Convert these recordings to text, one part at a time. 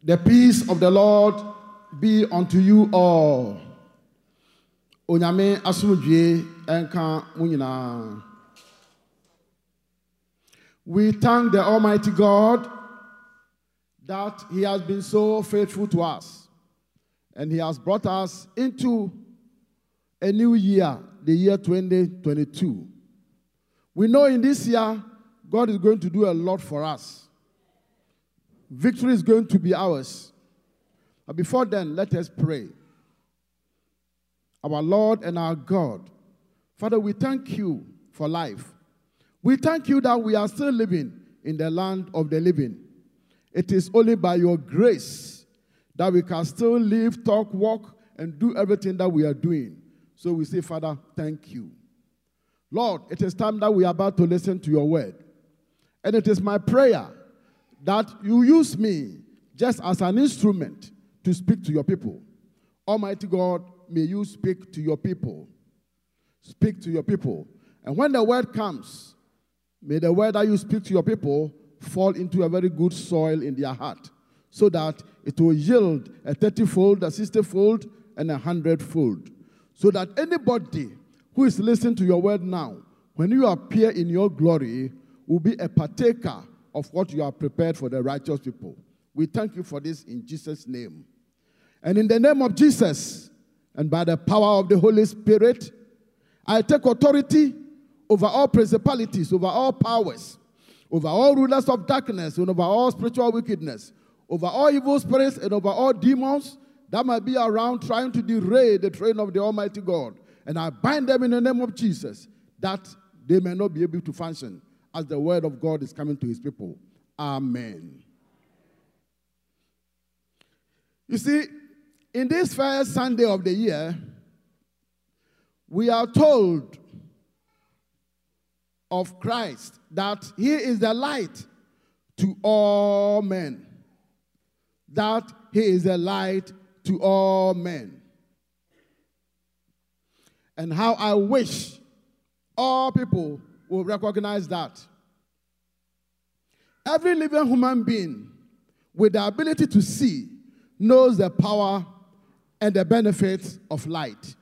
The peace of the Lord be unto you all. Onyame asomdwie enka mo nyinaa. We thank the Almighty God that He has been so faithful to us, and He has brought us into a new year, the year 2022. We know in this year, God is going to do a lot for us. Victory is going to be ours. But before then, let us pray. Our Lord and our God, Father, we thank you for life. We thank you that we are still living in the land of the living. It is only by your grace that we can still live, talk, walk, and do everything that we are doing. So we say, Father, thank you. Lord, it is time that we are about to listen to your word. And it is my prayer that you use me just as an instrument to speak to your people. Almighty God, may you speak to your people. Speak to your people. And when the word comes, may the word that you speak to your people fall into a very good soil in their heart, so that it will yield a 30-fold, a 60-fold, and a 100-fold. So that anybody who is listening to your word now, when you appear in your glory, will be a partaker of what you have prepared for the righteous people. We thank you for this in Jesus' name. And in the name of Jesus, and by the power of the Holy Spirit, I take authority over all principalities, over all powers, over all rulers of darkness, and over all spiritual wickedness, over all evil spirits, and over all demons that might be around trying to derail the train of the Almighty God. And I bind them in the name of Jesus, that they may not be able to function as the word of God is coming to his people. Amen. You see, in this first Sunday of the year, we are told of Christ that he is the light to all men. That he is the light to all men. And how I wish all people will recognize that. Every living human being with the ability to see knows the power and the benefits of light.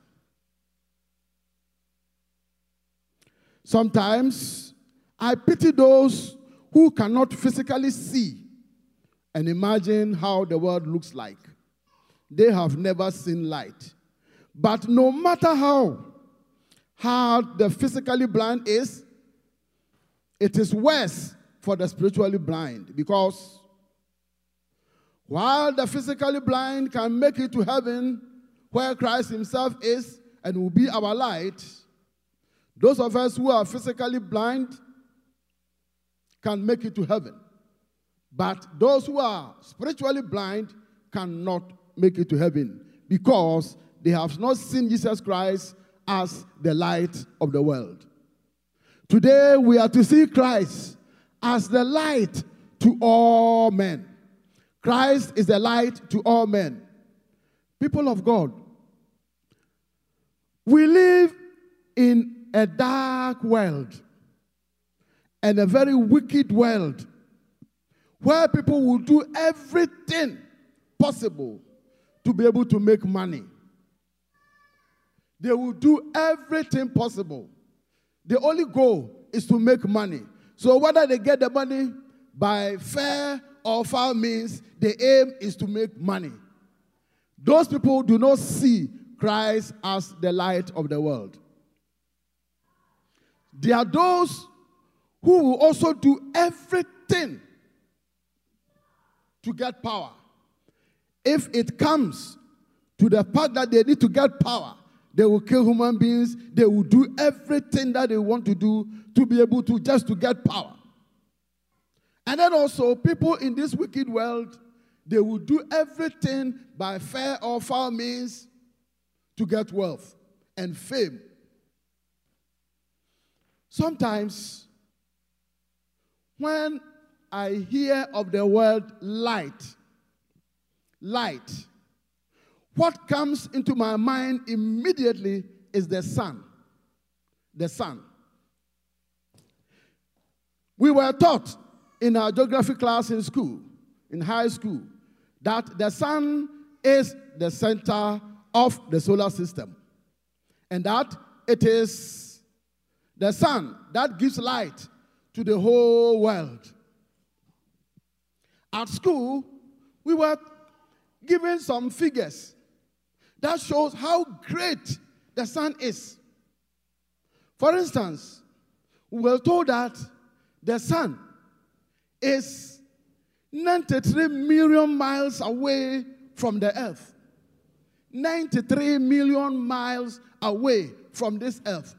Sometimes I pity those who cannot physically see and imagine how the world looks like. They have never seen light. But no matter how hard the physically blind is, it is worse for the spiritually blind, because while the physically blind can make it to heaven where Christ himself is and will be our light, those of us who are physically blind can make it to heaven. But those who are spiritually blind cannot make it to heaven, because they have not seen Jesus Christ as the light of the world. Today we are to see Christ as the light to all men. Christ is the light to all men. People of God, we live in a dark world and a very wicked world where people will do everything possible to be able to make money. They will do everything possible. The only goal is to make money. So whether they get the money by fair or foul means, the aim is to make money. Those people do not see Christ as the light of the world. There are those who will also do everything to get power. If it comes to the fact that they need to get power, they will kill human beings. They will do everything that they want to do to be able to just to get power. And then also, people in this wicked world, they will do everything by fair or foul means to get wealth and fame. Sometimes, when I hear of the word light, what comes into my mind immediately is the sun. The sun. We were taught in our geography class in school, in high school, that the sun is the center of the solar system, and that it is the sun that gives light to the whole world. At school, we were given some figures that shows how great the sun is. For instance, we were told that the sun is 93 million miles away from the earth. 93 million miles away from this earth.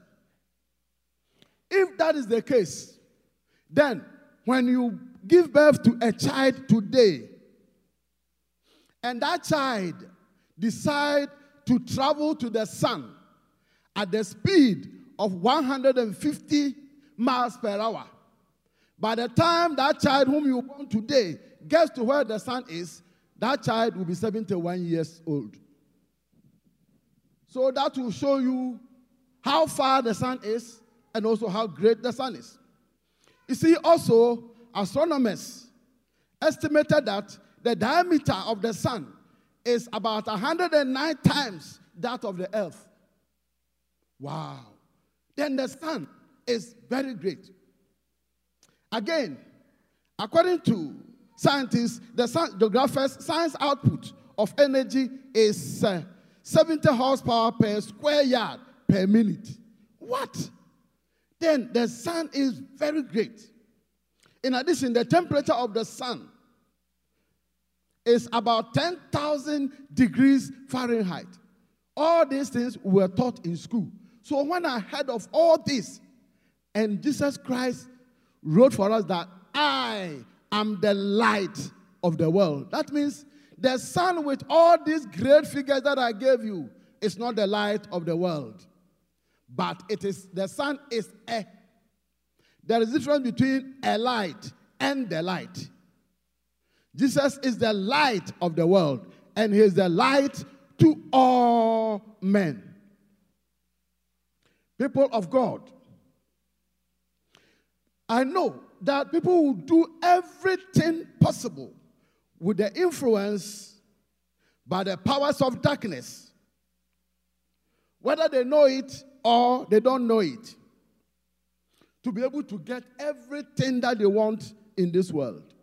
If that is the case, then when you give birth to a child today, and that child decides to travel to the sun at the speed of 150 miles per hour, by the time that child whom you born today gets to where the sun is, that child will be 71 years old. So that will show you how far the sun is and also how great the sun is. You see, also, astronomers estimated that the diameter of the sun is about 109 times that of the earth. Wow. Then the sun is very great. Again, according to scientists, the geographers' science output of energy is 70 horsepower per square yard per minute. What? Then the sun is very great. In addition, the temperature of the sun is about 10,000 degrees Fahrenheit. All these things were taught in school. So when I heard of all this, and Jesus Christ wrote for us that I am the light of the world. That means the sun with all these great figures that I gave you is not the light of the world. But it is, the sun is a. There is a difference between a light and the light. Jesus is the light of the world, and he is the light to all men. People of God, I know that people will do everything possible with the influence by the powers of darkness, whether they know it or they don't know it, to be able to get everything that they want in this world.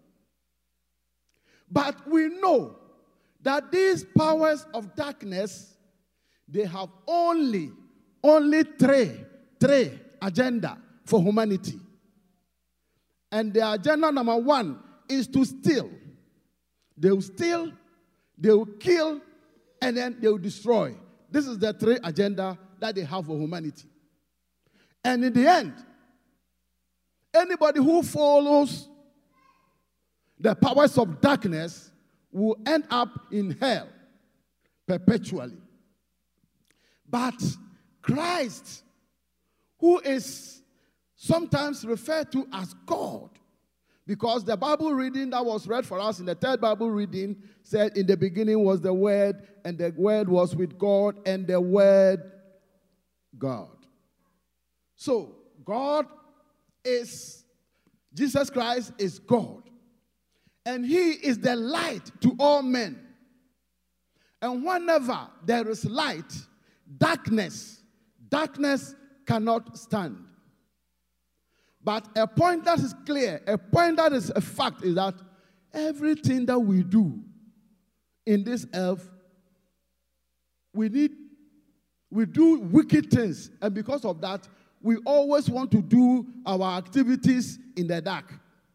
But we know that these powers of darkness, they have only three agenda for humanity. And the agenda number one is to steal. They will steal, they will kill, and then they will destroy. This is the three agenda that they have for humanity. And in the end, anybody who follows the powers of darkness will end up in hell perpetually. But Christ, who is sometimes referred to as God, because the Bible reading that was read for us in the third Bible reading said, in the beginning was the Word, and the Word was with God, and the Word God. So, God is, Jesus Christ is God. And he is the light to all men. And whenever there is light, darkness cannot stand. But a point that is clear, a point that is a fact is that everything that we do in this earth, we do wicked things. And because of that, we always want to do our activities in the dark.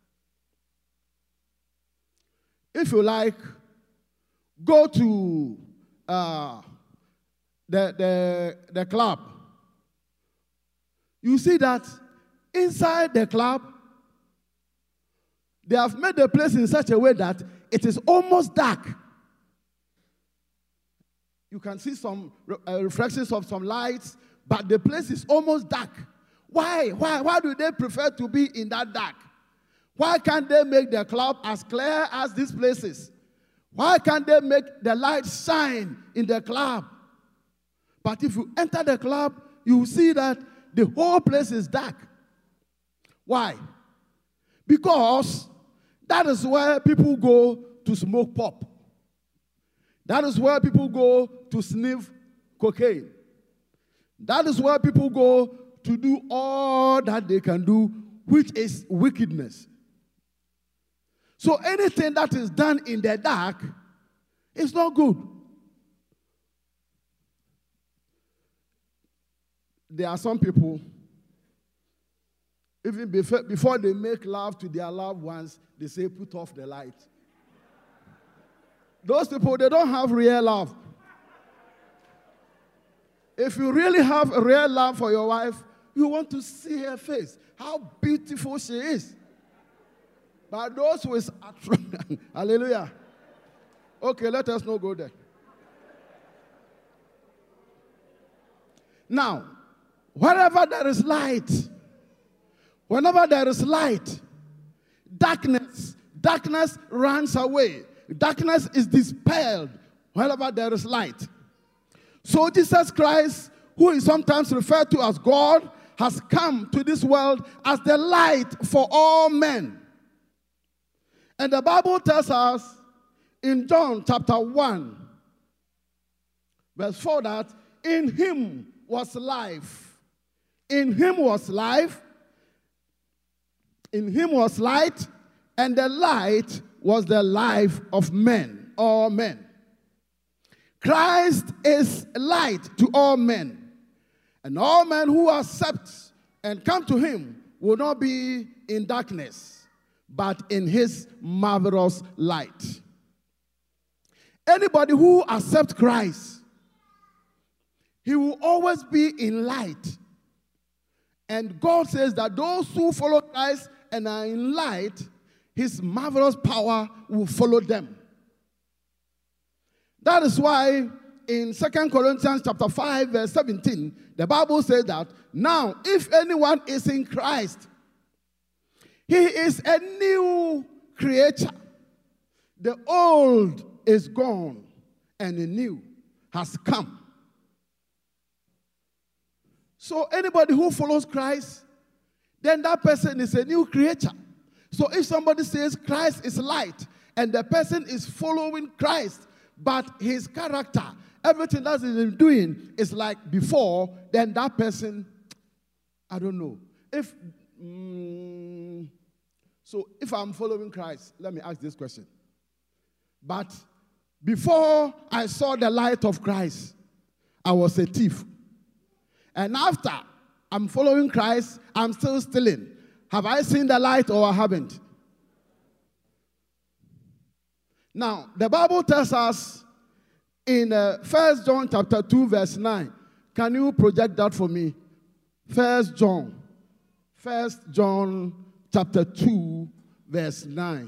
If you like, go to the club. You see that inside the club, they have made the place in such a way that it is almost dark. You can see some reflections of some lights, but the place is almost dark. Why? Why do they prefer to be in that dark? Why can't they make the club as clear as these places? Why can't they make the light shine in the club? But if you enter the club, you will see that the whole place is dark. Why? Because that is where people go to smoke pop. That is where people go to sniff cocaine. That is where people go to do all that they can do, which is wickedness. So anything that is done in the dark is not good. There are some people, even before they make love to their loved ones, they say, put off the light. Those people, they don't have real love. If you really have a real love for your wife, you want to see her face, how beautiful she is. But those who is hallelujah. Okay, let us not go there. Now, wherever there is light, whenever there is light, darkness runs away. Darkness is dispelled wherever there is light. So Jesus Christ, who is sometimes referred to as God, has come to this world as the light for all men. And the Bible tells us in John chapter 1, verse 4, that in him was life. In him was life. In him was light, and the light was the life of men, all men. Christ is light to all men. And all men who accept and come to him will not be in darkness, but in his marvelous light. Anybody who accepts Christ, he will always be in light. And God says that those who follow Christ and are in light, his marvelous power will follow them. That is why in 2 Corinthians chapter 5, verse 17, the Bible says that, now if anyone is in Christ, he is a new creature. The old is gone and the new has come. So anybody who follows Christ, then that person is a new creature. So if somebody says Christ is light and the person is following Christ, but his character, everything that he's doing is like before, then that person, I don't know. So if I'm following Christ, let me ask this question. But before I saw the light of Christ, I was a thief. And after I'm following Christ, I'm still stealing. Have I seen the light or I haven't? Now, the Bible tells us in 1 John chapter 2, verse 9. Can you project that for me? 1 John chapter 2, verse 9.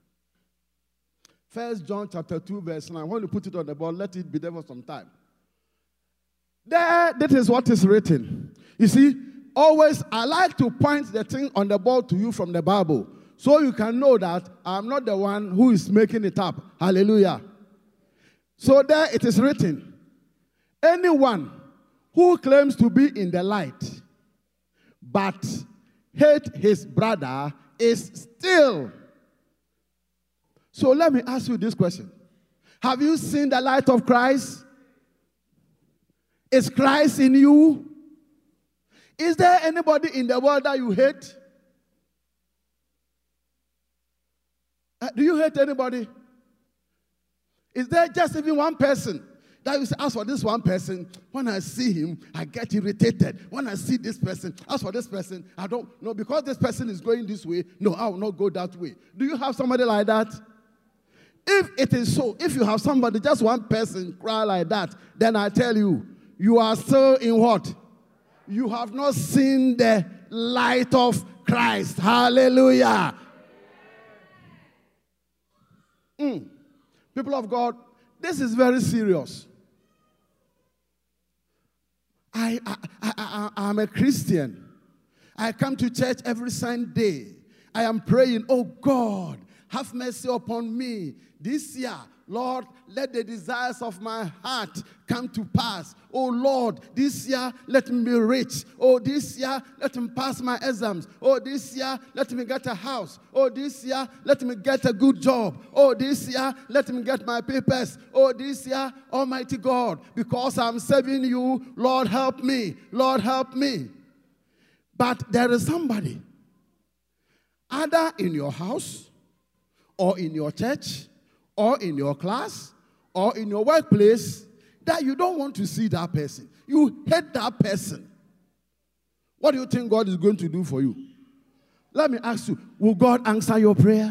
1 John chapter 2, verse 9. When you put it on the board, let it be there for some time. There, that is what is written. You see, always I like to point the thing on the board to you from the Bible, so you can know that I'm not the one who is making it up. Hallelujah. So there it is written, anyone who claims to be in the light but hate his brother is still. So let me ask you this question. Have you seen the light of Christ? Is Christ in you? Is there anybody in the world that you hate? Do you hate anybody? Is there just even one person that you say, as for this one person, when I see him, I get irritated. When I see this person, as for this person, I don't know, because this person is going this way, no, I will not go that way. Do you have somebody like that? If it is so, if you have somebody, just one person cry like that, then I tell you, you are still in what? You have not seen the light of Christ. Hallelujah. People of God, this is very serious. I'm a Christian. I come to church every Sunday. I am praying, oh God, have mercy upon me. This year, Lord, let the desires of my heart come to pass. Oh Lord, this year, let me be rich. Oh, this year, let me pass my exams. Oh, this year, let me get a house. Oh, this year, let me get a good job. Oh, this year, let me get my papers. Oh, this year, Almighty God, because I'm serving you, Lord, help me. Lord, help me. But there is somebody, either in your house, or in your church, or in your class, or in your workplace, that you don't want to see that person. You hate that person. What do you think God is going to do for you? Let me ask you, will God answer your prayer?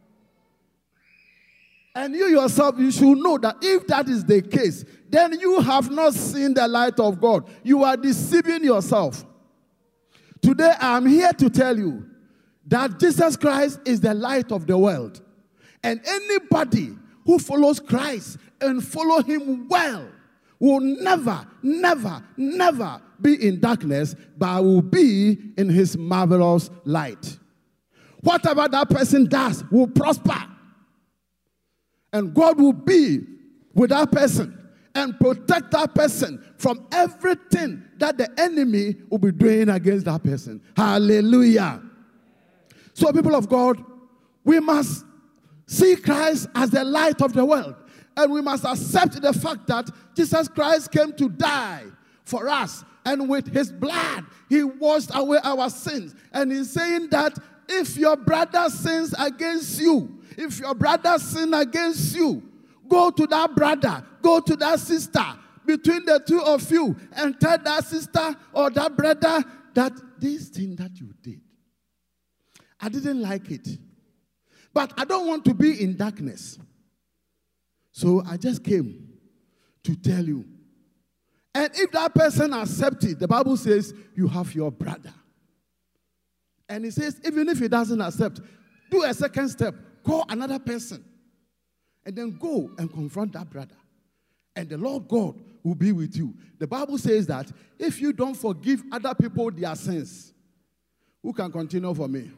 And you yourself, you should know that if that is the case, then you have not seen the light of God. You are deceiving yourself. Today, I am here to tell you that Jesus Christ is the light of the world. And anybody who follows Christ and follow him well will never, never, never be in darkness, but will be in his marvelous light. Whatever that person does will prosper. And God will be with that person and protect that person from everything that the enemy will be doing against that person. Hallelujah. So, people of God, we must see Christ as the light of the world. And we must accept the fact that Jesus Christ came to die for us. And with his blood, he washed away our sins. And he's saying that if your brother sins against you, if your brother sins against you, go to that brother, go to that sister, between the two of you, and tell that sister or that brother that this thing that you did, I didn't like it. But I don't want to be in darkness. So I just came to tell you. And if that person accepts it, the Bible says you have your brother. And it says even if he doesn't accept, do a second step. Call another person. And then go and confront that brother. And the Lord God will be with you. The Bible says that if you don't forgive other people their sins, who can continue for me?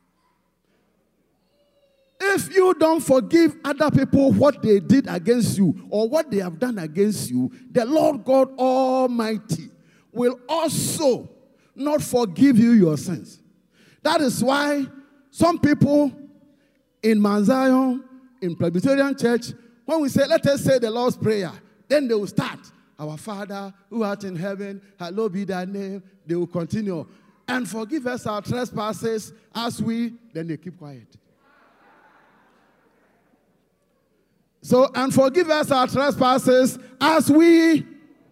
If you don't forgive other people what they did against you or what they have done against you, the Lord God Almighty will also not forgive you your sins. That is why some people in Mount Zion, in Presbyterian Church, when we say, let us say the Lord's Prayer, then they will start. Our Father who art in heaven, hallowed be thy name. They will continue. And forgive us our trespasses as we, then they keep quiet. So, and forgive us our trespasses as we.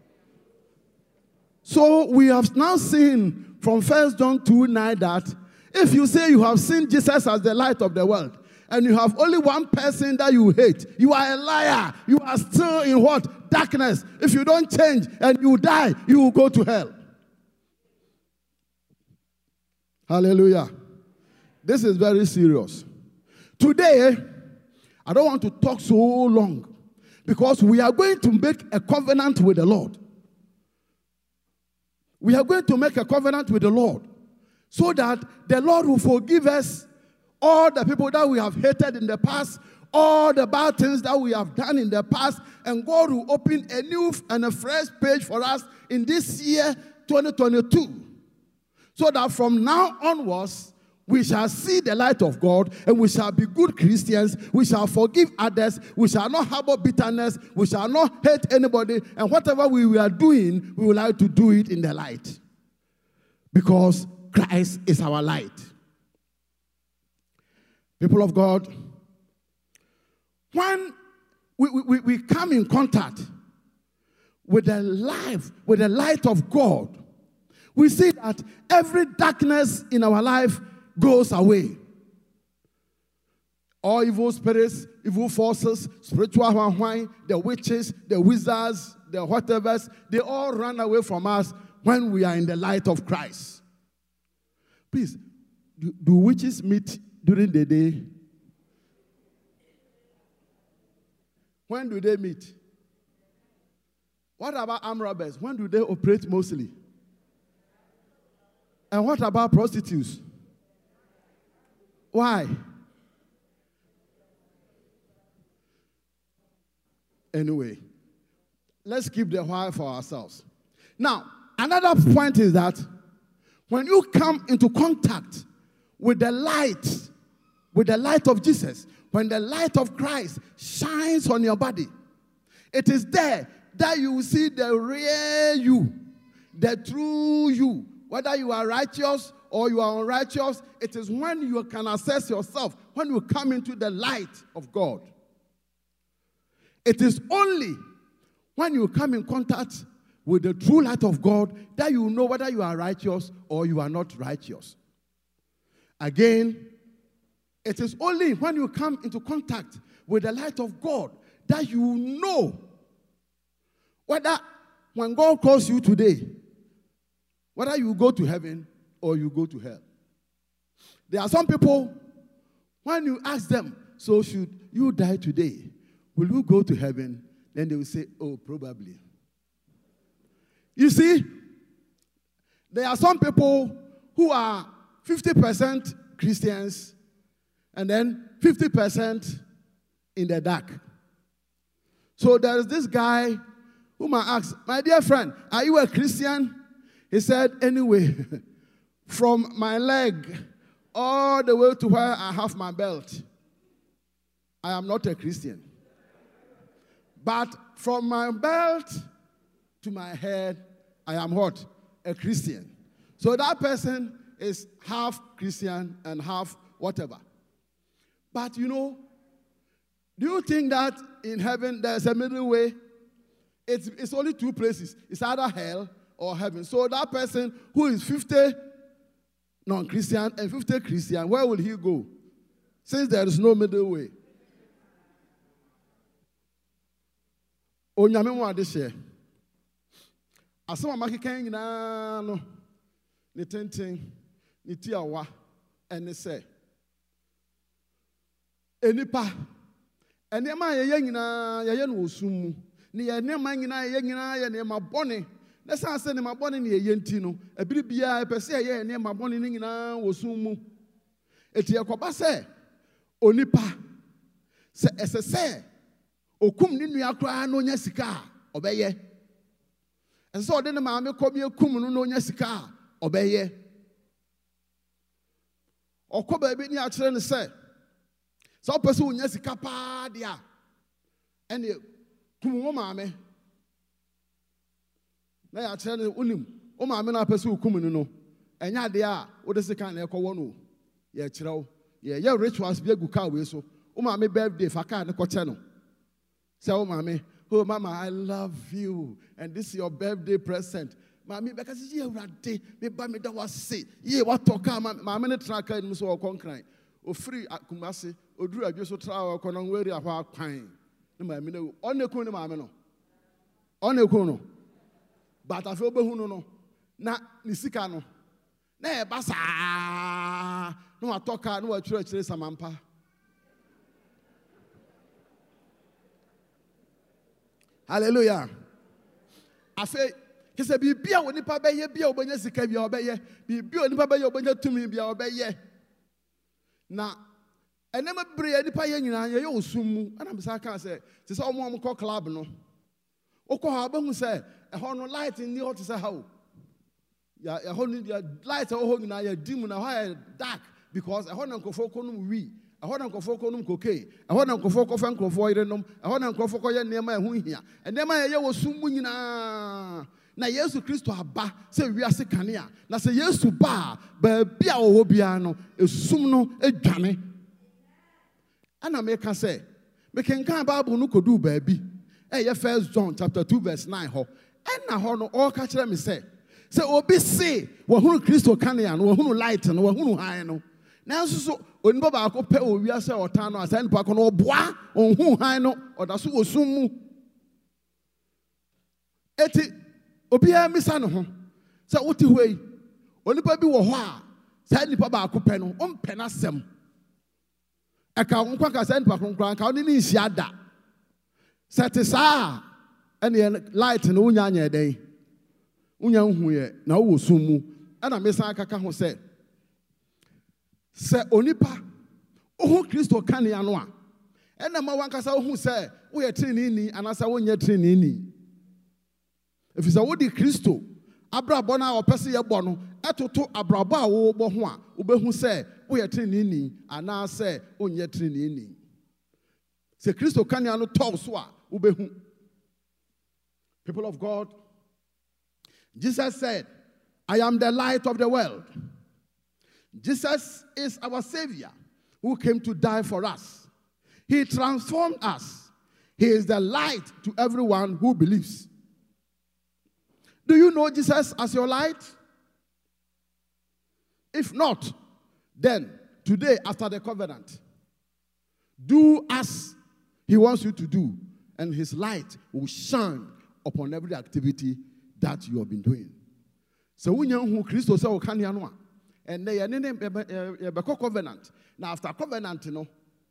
So, we have now seen from 1 John 2:9 that if you say you have seen Jesus as the light of the world, and you have only one person that you hate, you are a liar. You are still in what? Darkness. If you don't change and you die, you will go to hell. Hallelujah. This is very serious. Today, I don't want to talk so long because we are going to make a covenant with the Lord. We are going to make a covenant with the Lord so that the Lord will forgive us all the people that we have hated in the past, all the bad things that we have done in the past, and God will open a new and a fresh page for us in this year, 2022. So that from now onwards, we shall see the light of God, and we shall be good Christians, we shall forgive others, we shall not harbor bitterness, we shall not hate anybody, and whatever we are doing, we would like to do it in the light. Because Christ is our light. People of God, when we come in contact with the light of God, we see that every darkness in our life goes away. All evil spirits, evil forces, spiritual wine, the witches, the wizards, the whatevers, they all run away from us when we are in the light of Christ. Please, do witches meet during the day? When do they meet? What about armed robbers? When do they operate mostly? And what about prostitutes? Why? Anyway, let's keep the why for ourselves. Now, another point is that when you come into contact with the light of Jesus, when the light of Christ shines on your body, it is there that you will see the real you, the true you. Whether you are righteous or you are unrighteous, it is when you can assess yourself, when you come into the light of God. It is only when you come in contact with the true light of God that you know whether you are righteous or you are not righteous. Again, it is only when you come into contact with the light of God that you know whether when God calls you today, whether you go to heaven or you go to hell. There are some people, when you ask them, so should you die today, will you go to heaven? Then they will say, oh, probably. You see, there are some people who are 50% Christians and then 50% in the dark. So there is this guy whom I asked, my dear friend, are you a Christian? He said, anyway, from my leg all the way to where I have my belt, I am not a Christian. But from my belt to my head, I am what? A Christian. So that person is half Christian and half whatever. But you know, do you think that in heaven there's a middle way? It's only two places. It's either hell or heaven. So that person who is 50 non-Christian and 50 Christian, where will he go? Since there is no middle way. Onyame mo ade hye. Asama makeka nyina no ne tenten ne tiawa ene se. Enipa enema ye nyina ye no osum mu. Ne ye enema nyina ye ne ma bone. Na sanse ne ma bone ne ye nti no. Ebiri bia epese ye ne ma bone ne nyina osum mu. Eti yakoba se onipa se esese okum ni nua kra no nya sika obeye. Enso ode ne maame komi ekum no no nya sika obeye. Okoba bi ni a kire ne se so pese unya sika pa dia ene kum wo maame na ya kire ne unim o maame na pese ukum no enya de a wo de sika na ekowo no ye kire wo ye rituals bi egu ka we so o maame birthday fa ka ne ko che no. Say, oh, mommy, oh, mama, I love you. And this is your birthday present. Mommy, because you are day, me buy me that was say, yeah, what talk, mammy, the tracker in so concrete. O free at Kumasi, o drew a just trial, conon worry about pine. No, mammy, on the corner, mamma, on the corner. But I feel behuno, na Nisikano. Ne, basa, no, I talk, no, a church, there's a mampa. Hallelujah. I say, he said, be beer when the papa ye be obey sika be obey, be beer when the papa ye obey to me be obey. Now, I never bring any pay in your sumu, and I'm saying, say, it's all one call club no. Oko Habon say, a horn light in the auto say how. Ya a horn light or home in your dim and a dark because a horn uncle folk on we. I want to go for cocaine. I want to go for coffee and coffee. I want to go for coffee near my home here. And then my year was soon. Na Yesu Christo haba say we are sekania. Na say Yesu ba bia o biano esumno edwane. Ana make can say me can Bible no kodu baabi. Eh 1 John chapter 2 verse 9 ho. Na ho no all ka kire me say obi say wo hunu Christo kania no wo hunu light no wo hunu han no. Now so onipa ba ko pe o wiase otan no asan pa ko no oboa onhu han no odaso osum mu eti obi a misa no ho se woti hoi onipa bi wo ho a sa nipa ba ko pe no ompe na sem e ka nkwa ka sa nipa kronkran ka oni ni nhia da sete sa ene light no unya anya den unya hu ye na wo osum mu ana misa akaka ho se onipa ohu Kristo kane ano a And the one kasa who say, we are training and I say, when you're training. If it's a woody Christo, Abra Bona or Percy Bono, Atoto Abraba or Bohua, Ube who say, we are training and I say, when you're training. Say Christo Kanyano Toswa, Ube. People of God, Jesus said, I am the light of the world. Jesus is our Savior who came to die for us. He transformed us. He is the light to everyone who believes. Do you know Jesus as your light? If not, then today after the covenant, do as he wants you to do, and his light will shine upon every activity that you have been doing. So when you Christo say okanianwa, and they are covenant. Now after covenant, you know,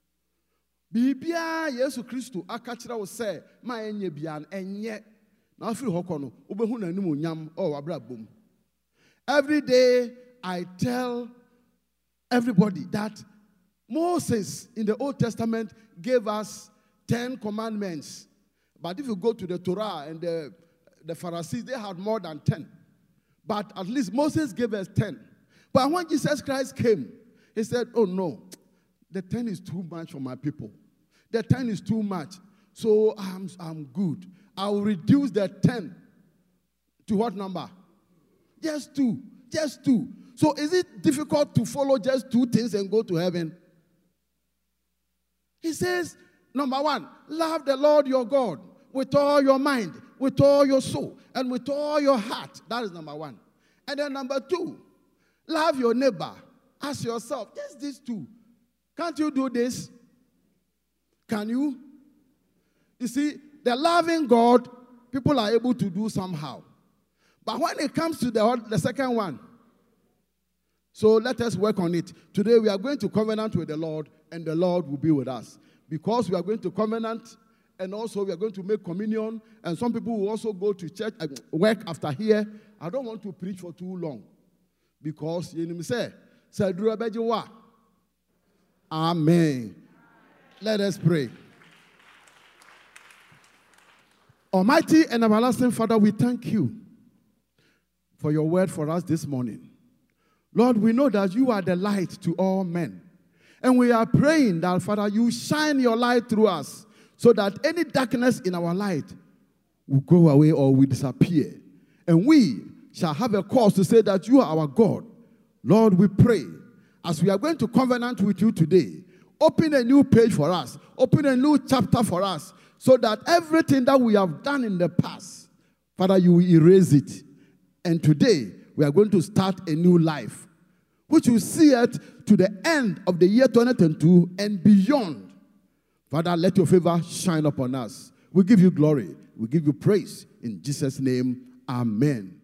Bibia Yesu Christo akachira will say, my enye bian enye. Now feel hokono, ubehuna nimu nyam or abrabum. Every day I tell everybody that Moses in the Old Testament gave us 10 commandments. But if you go to the Torah and the Pharisees, they had more than 10. But at least Moses gave us 10. But when Jesus Christ came, he said, oh no, the 10 is too much for my people. The 10 is too much. So I'm good. I will reduce the 10 to what number? Just 2. Just 2. So is it difficult to follow just 2 things and go to heaven? He says, number 1, love the Lord your God with all your mind, with all your soul, and with all your heart. That is number 1. And then number 2, love your neighbor as yourself. Just these 2. Can't you do this? Can you? You see, the loving God, people are able to do somehow. But when it comes to the second one, so let us work on it. Today we are going to covenant with the Lord, and the Lord will be with us. Because we are going to covenant, and also we are going to make communion, and some people will also go to church and work after here. I don't want to preach for too long. Because, you know, say, Amen. Let us pray. Almighty and everlasting Father, we thank you for your word for us this morning. Lord, we know that you are the light to all men. And we are praying that, Father, you shine your light through us so that any darkness in our light will go away or will disappear. And we shall have a cause to say that you are our God. Lord, we pray, as we are going to covenant with you today, open a new page for us, open a new chapter for us, so that everything that we have done in the past, Father, you will erase it. And today, we are going to start a new life, which will see it to the end of the year 2022 and beyond. Father, let your favor shine upon us. We give you glory. We give you praise. In Jesus' name, amen.